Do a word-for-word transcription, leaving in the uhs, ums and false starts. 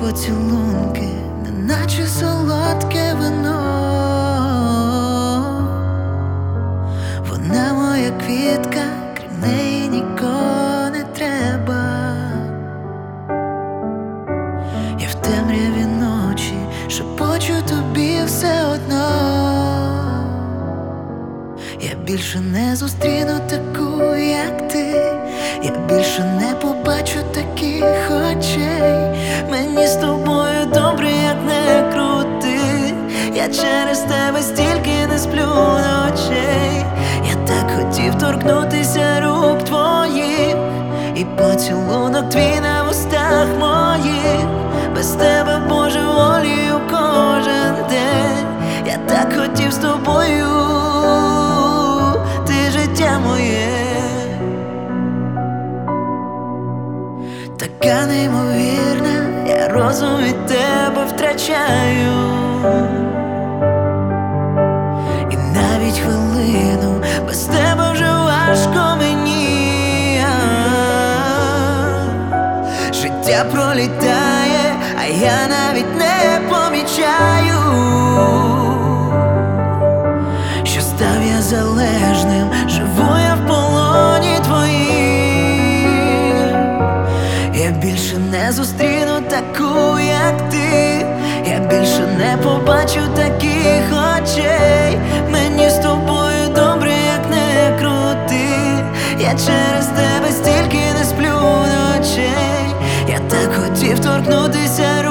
поцілунки, неначе солодке вино. Вона моя квітка, крім неї нікого не треба. Я в темряві ночі шепочу тобі все одно. Я більше не зустріну таку, як ти. Я більше не побачу таких очей. Мені з тобою добре, як не крути. Я через тебе стільки не сплю ночей. Я так хотів торкнутися рук твоїх, і поцілунок твій на вустах моїх. Без тебе божеволію кожен день. Я так хотів з тобою, ти життя моє. Така неймовірна, я розум від тебе втрачаю. І навіть хвилину без тебе вже важко мені. Життя пролітає, а я навіть не помічаю, що став я залежним, живу я в полоні твоїм. Я більше не зустріну таку, як ти. Я більше не побачу таких очей. Мені з тобою добре, як не крути. Я через тебе стільки не сплю ночей. Я так хотів торкнутися